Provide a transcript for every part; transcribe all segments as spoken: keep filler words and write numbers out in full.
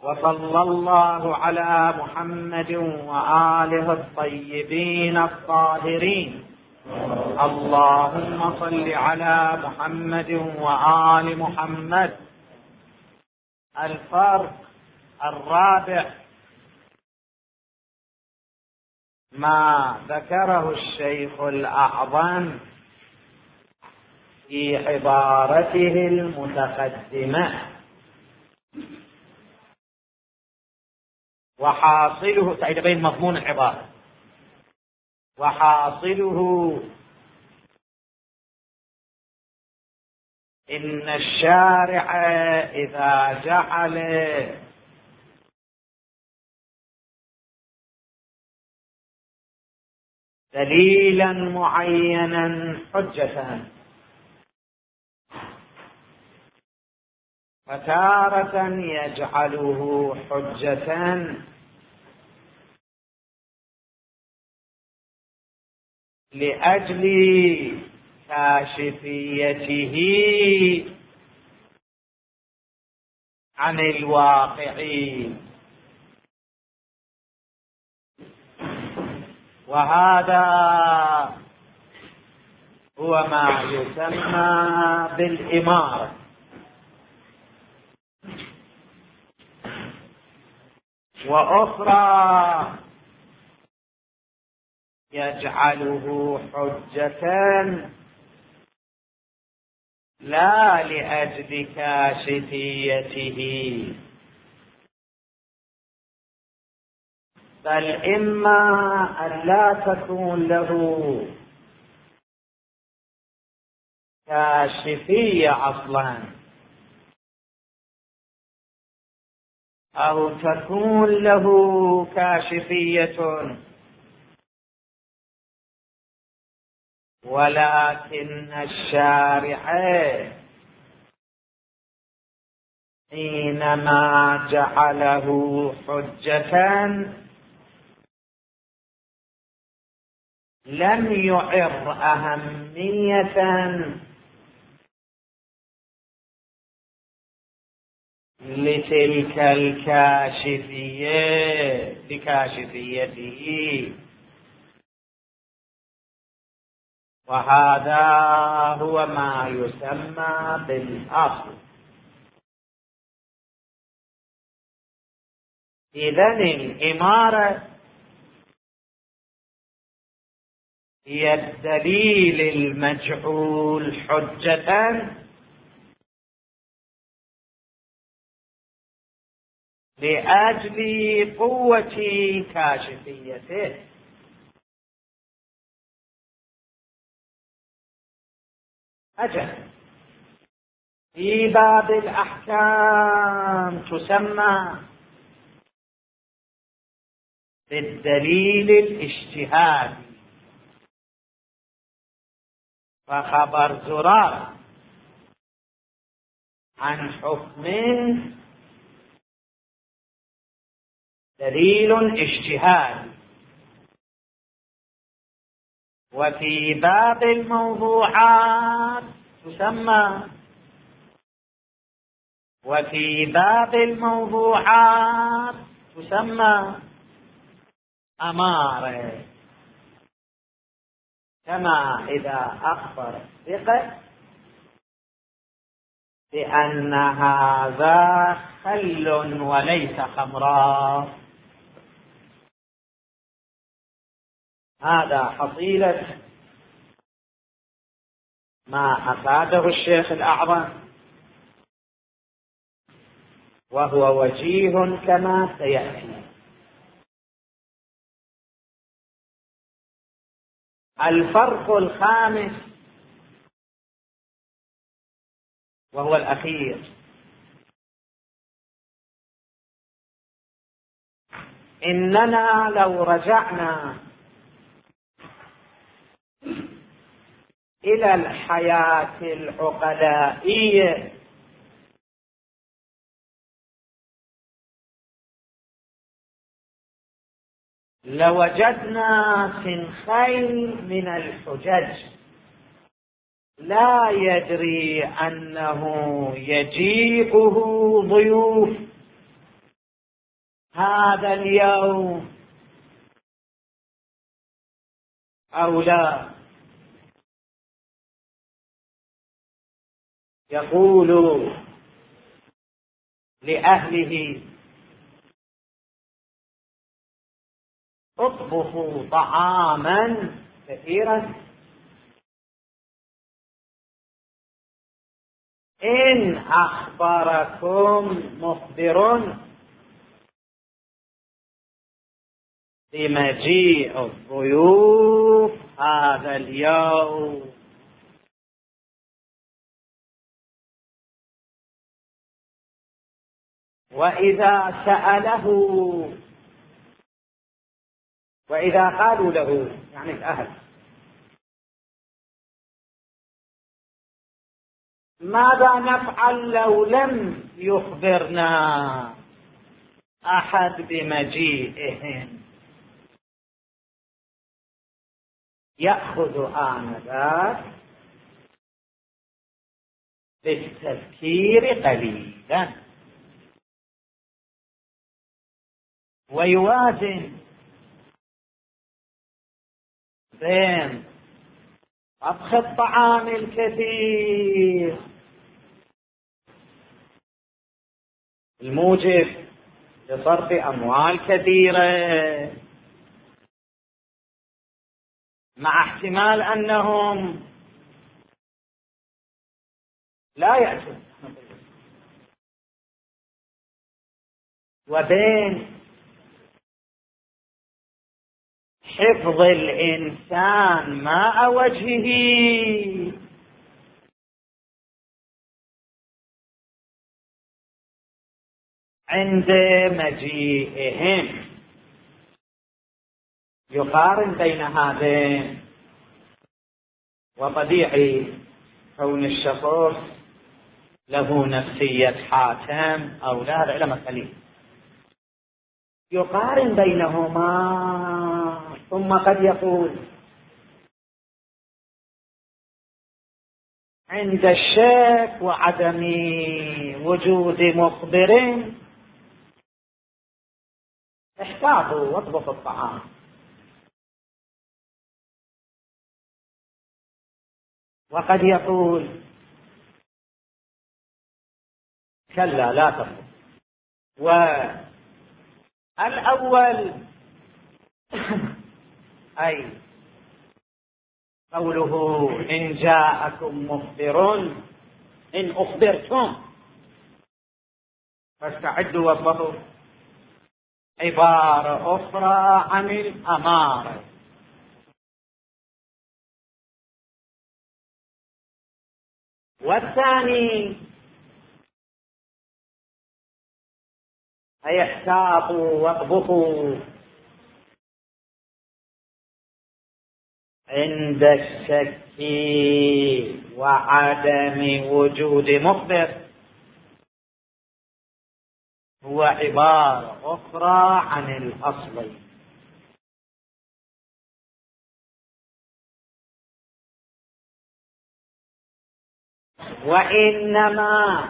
وصلى الله على محمد وآله الطيبين الطاهرين. اللهم صل على محمد وآل محمد. الفرق الرابع ما ذكره الشيخ الأعظم في عبارته المتقدمة، وحاصله تعيد بين مضمون العبارة، وحاصله إن الشارع إذا جعل دليلا معينا حجة، فتارة يجعله حجة لأجل كاشفيته عن الواقع، وهذا هو ما يسمى بالإمارة. وأخرى يجعله حجة لا لأجل كاشفيته، بل إما أن لا تكون له كاشفية أصلا، أو تكون له كاشفية ولكن الشارع حينما جعله حجة لم يعر أهمية لتلك الكاشفية لكاشفيته، وهذا هو ما يسمى بالأصل. إذن الإمارة هي الدليل المجعول حجة لأجل قوة كاشفيته. أجل في باب الأحكام تسمى بالدليل الاجتهادي، فخبر زرار عن حكم دليل اجتهادي. وفي باب الموضوعات تسمى وفي باب الموضوعات تسمى أمارة، كما إذا أخبر الثقة بأن هذا خل وليس خمرا، هذا حصيلة ما أفاده الشيخ الأعظم، وهو وجيه كما سيأتي. الفرق الخامس وهو الأخير، إننا لو رجعنا إلى الحياة العقلائية لوجدنا سنخين من الحجج لا يدري أنه يجيئه ضيوف هذا اليوم أو لا؟ يقول لأهله: اطبخوا طعاما كثيرا، إن أخبركم مخبر بمجيء الضيوف هذا اليوم. وإذا سأله، وإذا قالوا له يعني الأهل: ماذا نفعل لو لم يخبرنا أحد بمجيئهم؟ يأخذ آنذاك بالتذكير قليلا، ويوازن بين طبخ الطعام الكثير الموجب لصرف أموال كثيرة، مع احتمال أنهم لا يأتون، وبين حفظ الإنسان ماء وجهه عند مجيئهم. يقارن بين هذين، وطبيعي كون الشخص له نفسية حاتم أو لا العلم القليل، يقارن بينهما، ثم قد يقول: عند الشك وعدم وجود مخبر احتاطوا واطبخوا الطعام. وقد يقول: كلا لا تطبخ. والأول أي قوله: إن جاءكم مخبر، إن أخبرتم فاستعدوا واطبخوا، عبارة أخرى عن الأمارة. والثاني أي احتاطوا واطبخوا عند الشك وعدم وجود مخبر، هو عبارة أخرى عن الأصل. وإنما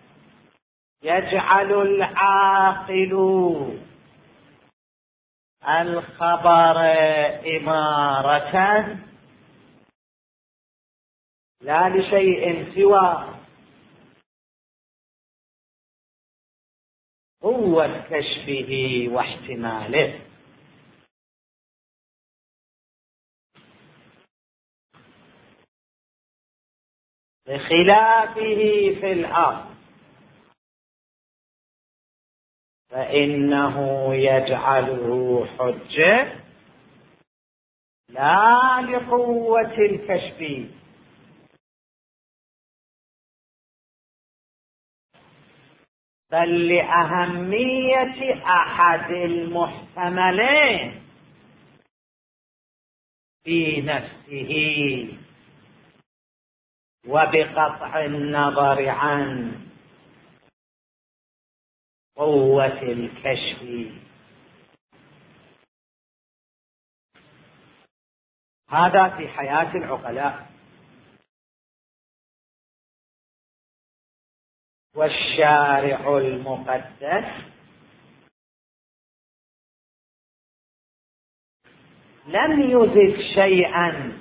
يجعل العاقل الخبر إمارة لا لشيء سوى قوة كشفه واحتماله، بخلافه في الأرض فإنه يجعله حجة لا لقوة الكشف بل لأهمية أحد المحتملين في نفسه، وبقطع النظر عن قوة الكشف. هذا في حياة العقلاء. والشارع المقدس لم يضف شيئا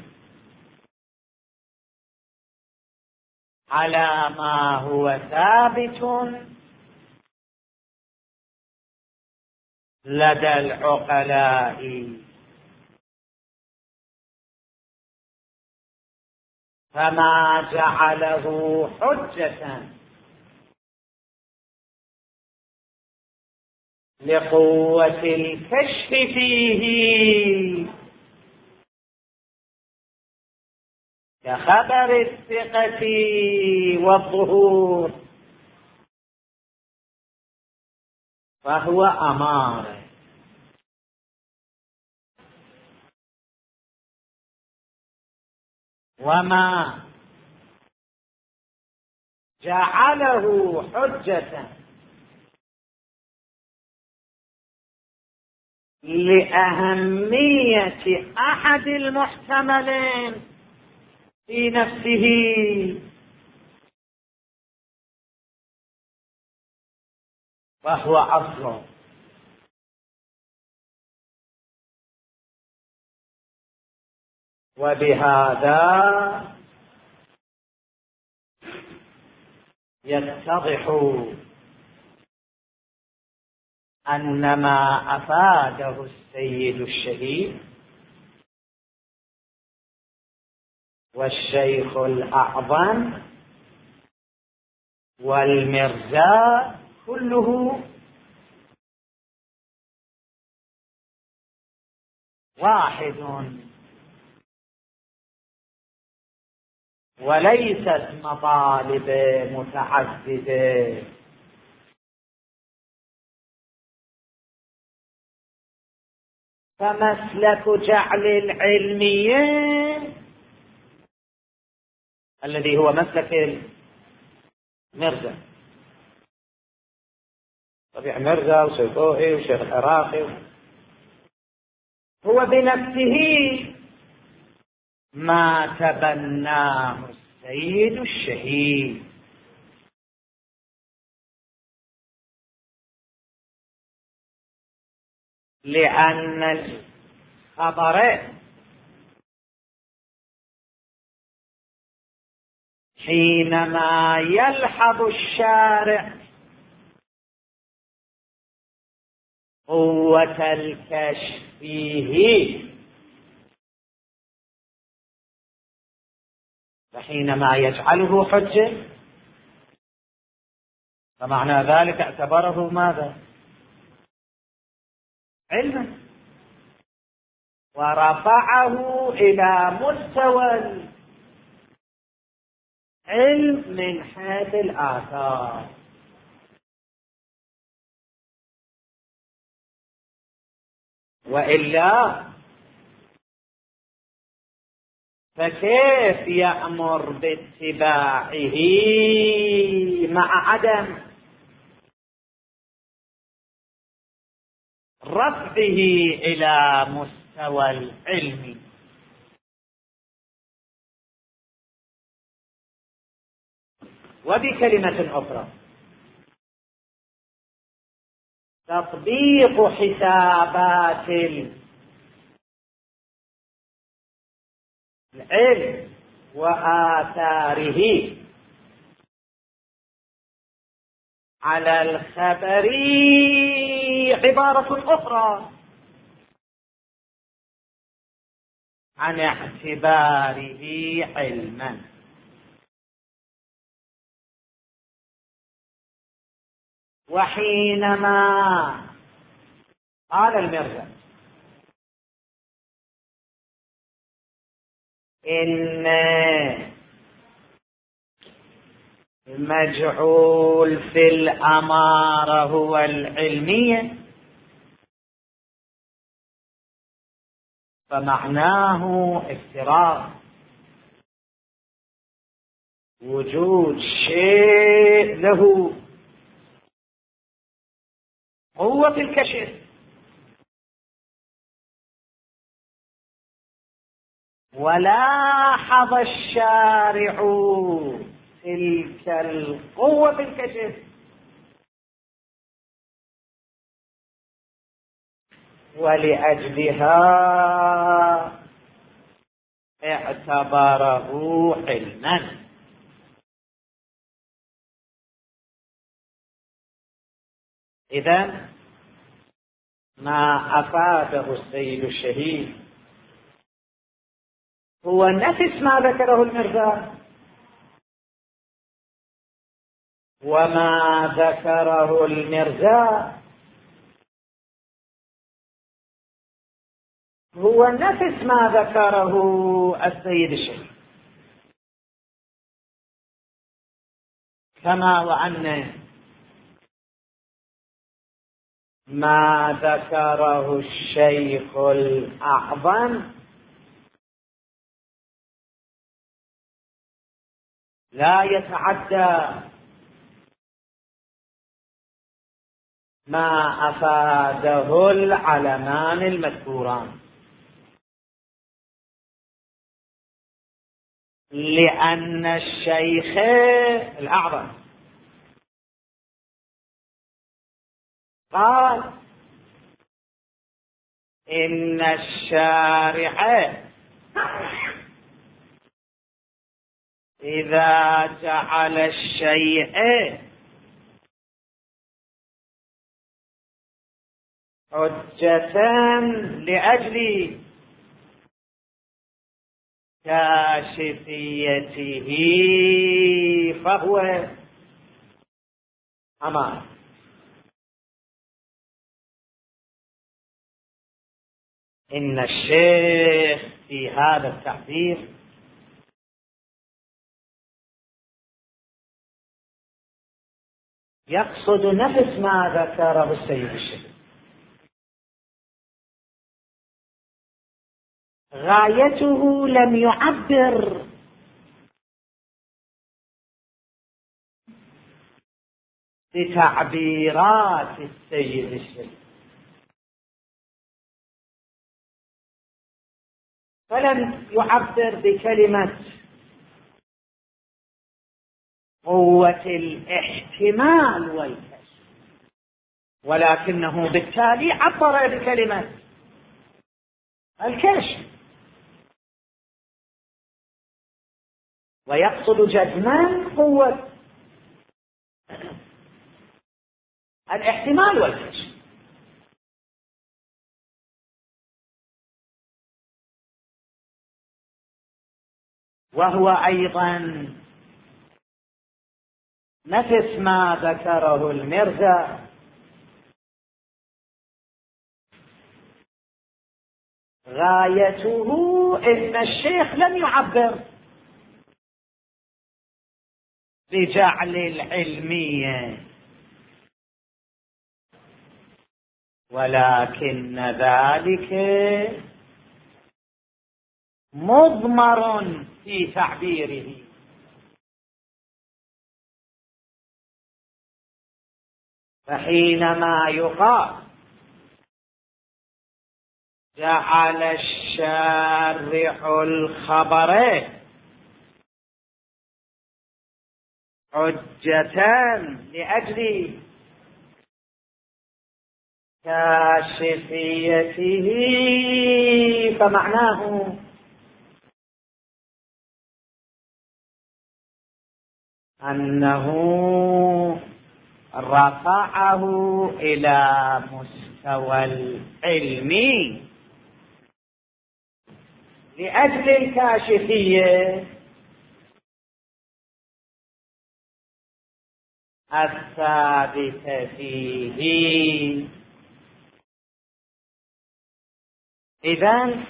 على ما هو ثابت لدى العقلاء، فما جعله حجة لقوة الكشف فيه كخبر الثقة والظهور، فهو أمارة. وما جعله حجة لأهمية أحد المحتملين في نفسه فهو أصل. وبهذا يتضح أن ما أفاده السيد الشهيد والشيخ الأعظم والمرزا كله واحد، وليست مطالب متعددة. فمسلك جعل العلمية الذي هو مسلك المرزا، ربيع مرزا وسيفوئي وشيخ العراقي، هو بنفسه ما تبناه السيد الشهيد، لأن الخبر حينما يلحظ الشارع قوة الكشف فيه، فحينما يجعله حجة فمعنى ذلك اعتبره ماذا؟ علما، ورفعه إلى مستوى العلم من حيث الآثار. وإلا فكيف يأمر باتباعه مع عدم رفعه إلى مستوى العلم؟ وبكلمة أخرى، تطبيق حسابات العلم وآثاره على الخبر عبارة أخرى عن اعتباره علما. وحينما قال المرزا إن المجعول في الأمارة هو العلمية، فمعناه افتراض وجود شيء له قوة الكشف، ولاحظ الشارع تلك القوة في الكشف، ولأجلها اعتبره حلما. إذن ما أفاده السيد الشهيد هو نفس ما ذكره المرزا، وما ذكره المرزا هو نفس ما ذكره السيد الشهيد، كما وأن ما ذكره الشيخ الأعظم لا يتعدى ما أفاده العلمان المذكوران، لأن الشيخ الأعظم قال إن الشارع إذا جعل الشيء حجة لأجل كاشفيته فهو أمان. إن الشيخ في هذا التعبير يقصد نفس ما ذكره السيد الشهيد، غايته لم يعبر بتعبيرات السيد الشهيد، فلم يعبر بكلمة قوة الاحتمال والكشف، ولكنه بالتالي عبر بكلمة الكشف، ويقصد جزما قوة الاحتمال والكشف. وهو أيضا نفس ما ذكره المرزا، غايته إن الشيخ لم يعبر بجعل العلمية، ولكن ذلك مضمر في تعبيره، فحينما يقال جعل الشارع الخبر حجة لأجل كاشفيته، فمعناه أنه رفعه إلى مستوى العلم لأجل الكاشفية الثابتة فيه. إذن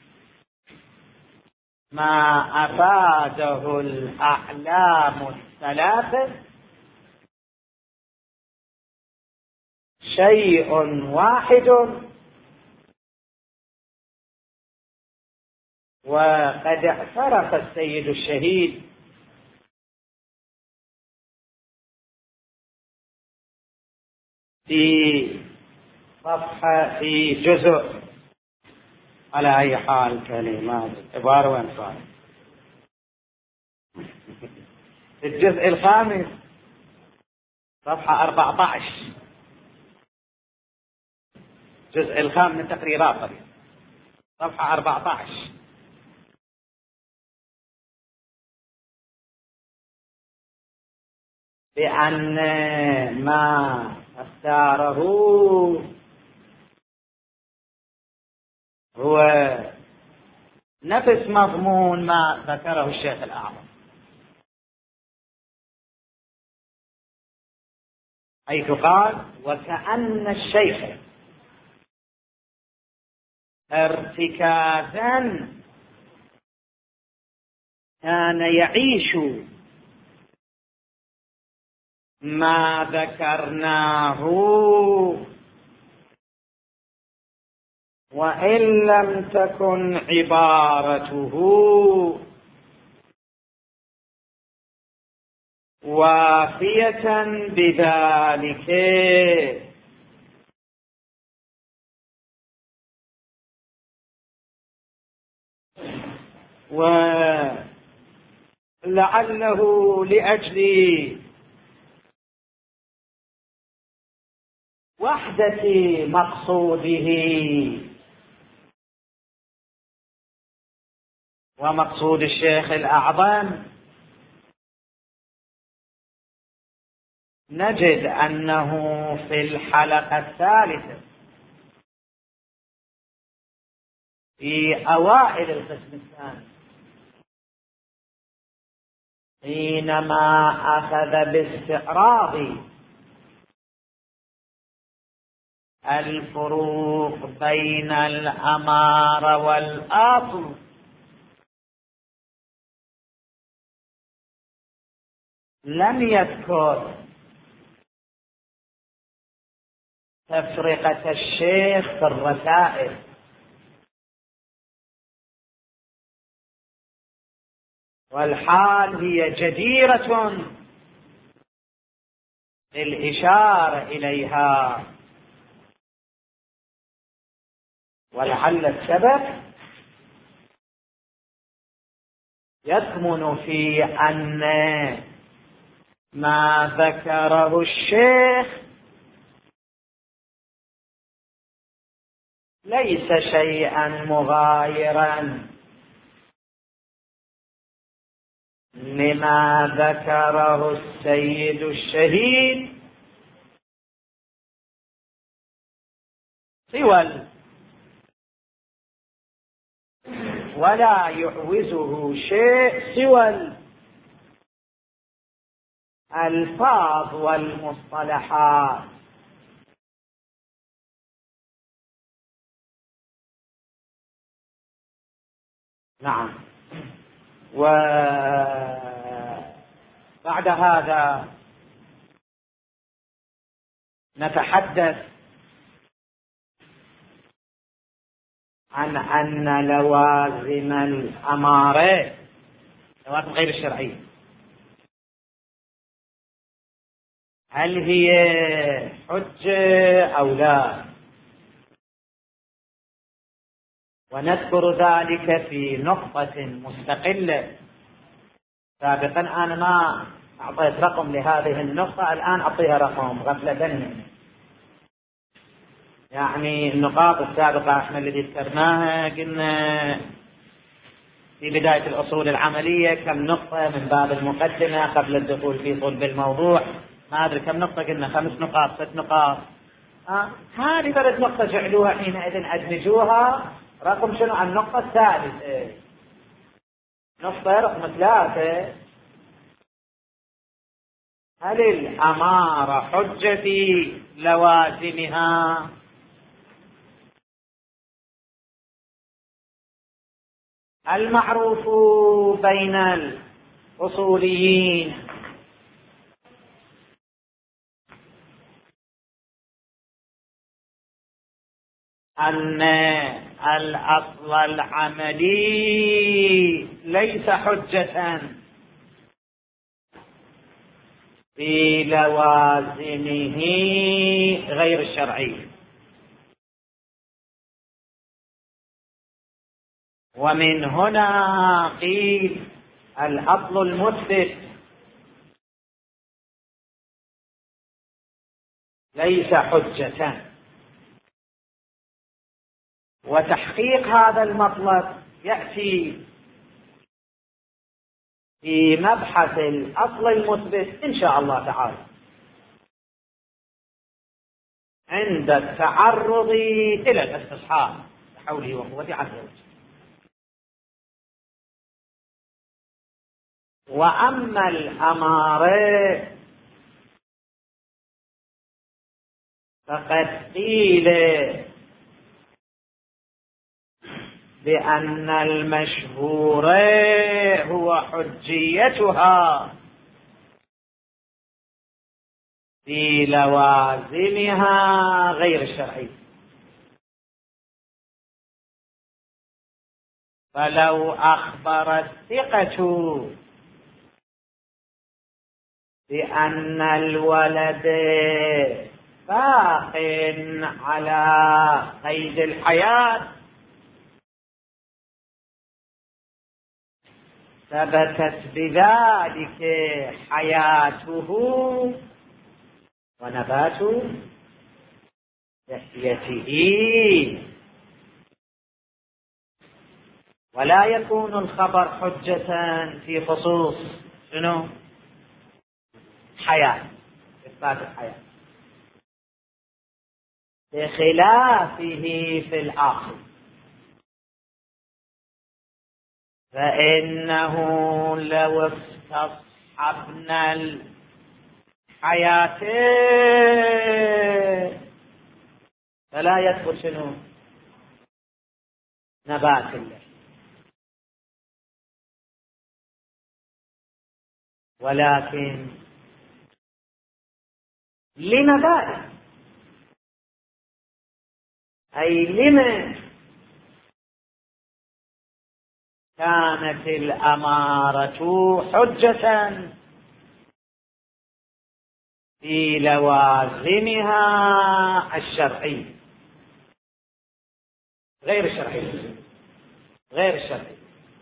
ما أفاده الأعلام الثلاثة شيء واحد، وقد اعترف السيد الشهيد في صفحة في جزء، على أي حال كلمات عبارة وانصار في الجزء الخامس صفحة أربعة عشر، الجزء الخامس من تقريرات صفحة أربعة عشر، بأن ما اختاره هو نفس مضمون ما ذكره الشيخ الأعظم، حيث قال: وكأن الشيخ ارتكازا كان يعيش ما ذكرناه وإن لم تكن عبارته وافية بذلك، ولعله لأجل وحدة مقصوده ومقصود الشيخ الأعظم نجد أنه في الحلقة الثالثة في أوائل القسم الثاني حينما أخذ باستعراض الفروق بين الأمارة والأصل لم يذكر تفرقة الشيخ في الرسائل، والحال هي جديرة بالإشارة إليها. ولعل السبب يكمن في أن ما ذكره الشيخ ليس شيئا مغايرا لما ذكره السيد الشهيد سوى ولا يعوزه شيء سوى الألفاظ والمصطلحات. نعم. وبعد هذا نتحدث عن أن لوازم الأمارة، لوازم غير الشرعية، هل هي حجة أو لا؟ ونذكر ذلك في نقطة مستقلة. سابقا أنا ما أعطيت رقم لهذه النقطة، الآن أعطيها رقم غفلة. يعني النقاط السابقة احنا اللي ذكرناها قلنا في بداية الأصول العملية كم نقطة من باب المقدمة قبل الدخول في صلب الموضوع، ما أدري كم نقطة، قلنا خمس نقاط ست نقاط. آه. هذه ثلاث نقطة جعلوها حينئذ أدمجوها رقم شنو؟ النقطة الثالثة. نقطة رقم ثلاثة: هل الأمارة حجة في لوازمها؟ المعروف بين الأصوليين أن الأصل العملي ليس حجة في لوازمه غير الشرعي، ومن هنا قيل الأصل المثبت ليس حجة. وتحقيق هذا المطلب يأتي في مبحث الأصل المثبت إن شاء الله تعالى عند التعرض إلى الاستصحاب بحوله وقوته عز وجل. وأما الأمارة فقد قيل بأن المشهور هو حجيتها في لوازمها غير الشرعي. فلو أخبر الثقة بأن الولد باق على قيد الحياة ثبتت بذلك حياته ونبات لحيته، ولا يكون الخبر حجة في خصوص شنو؟ حياة، إثبات الحياة، بخلافه في الآخر، فإنه لو استصحبنا الحياة فلا يدخل شنو؟ نبات الله، ولكن لنبات، أي لمن كانت الأمارة حجة في لوازمها الشرعي غير الشرعي غير الشرعي.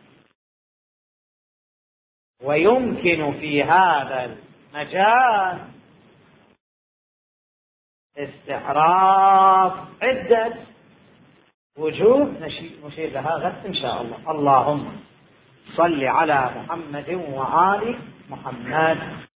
ويمكن في هذا المجال استعراض عدة وجوه نشير لها غد إن شاء الله. اللهم صل على محمد وآل محمد.